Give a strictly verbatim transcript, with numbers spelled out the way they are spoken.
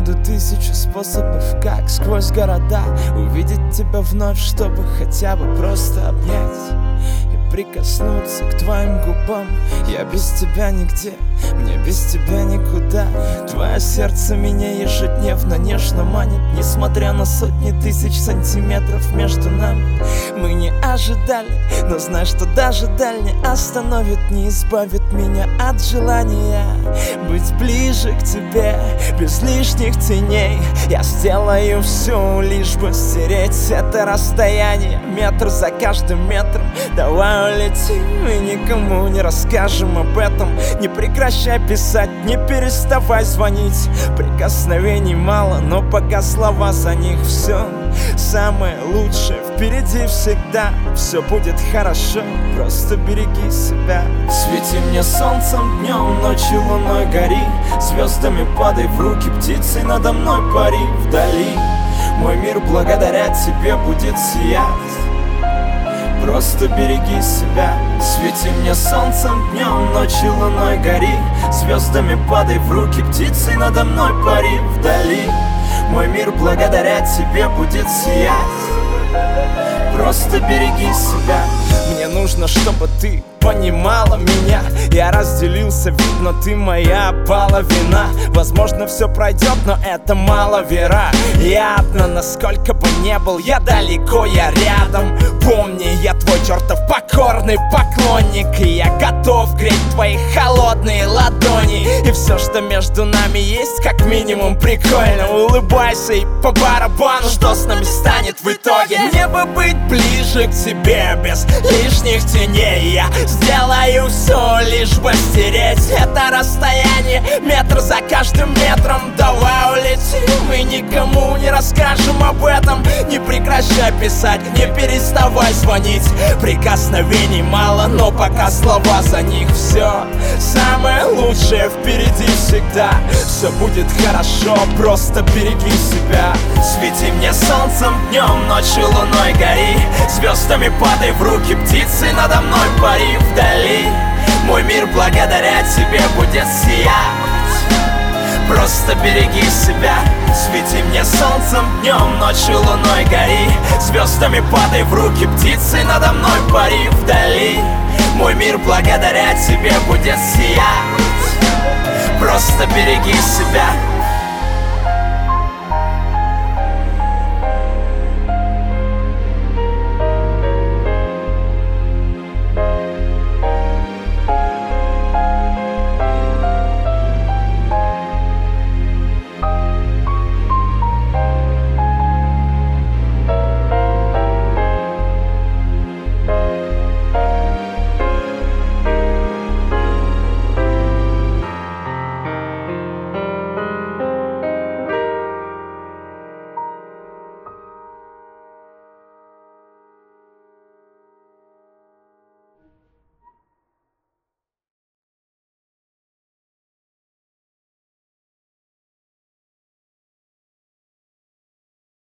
найду тысячу способов, как сквозь города увидеть тебя вновь, чтобы хотя бы просто обнять и прикоснуться к твоим губам. Я без тебя нигде, мне без тебя никуда. Твое сердце меня ежедневно нежно манит, несмотря на сотни тысяч сантиметров между нами. Мы не ожидали, но знай, что даже даль не остановит, не избавит меня от желания быть ближе к тебе, без лишних теней. Я сделаю все, лишь бы стереть это расстояние, метр за каждым метром. Давай улетим и никому не расскажем об этом. Не прекращай писать, не переставай звонить. Прикосновений мало, но пока слова за них все самое лучшее впереди всегда. Все будет хорошо, просто береги себя. Свети мне солнцем днем, ночью луной гори, звездами падай в руки, птицей надо мной пари. Вдали мой мир благодаря тебе будет сиять. Просто береги себя. Свети мне солнцем днем, ночью луной гори, звездами падай в руки, птицей надо мной пари. Вдали мой мир благодаря тебе будет сиять. Просто береги себя. Мне нужно, чтобы ты понимала меня. Я разделился, видно, ты моя половина. Возможно, все пройдет, но это маловероятно. Насколько бы не был я далеко, я рядом. Помни, я твой чертов покорный поклонник, и я готов греть твои холодные ладони. И все, что между нами есть, как минимум прикольно. Улыбайся и по барабану, что с нами станет в итоге. Мне бы быть ближе к тебе, без лишних теней. Я сделаю все, лишь бы стереть это расстояние, метр за каждым метром. Давай улетим и никому не расскажем об этом. Не прекращай писать, не переставай звонить. Прикосновений мало, но пока слова за них все самое лучшее впереди всегда. Все будет хорошо, просто береги себя. Свети мне солнцем днем, ночью луной гори, звездами падай в руки, птицей надо мной пари. Вдали мой мир благодаря тебе будет сиять. Просто береги себя. Свети мне солнцем днем, ночью луной гори, звездами падай в руки, птицей надо мной пари. Вдали мой мир благодаря тебе будет сиять. Просто береги себя.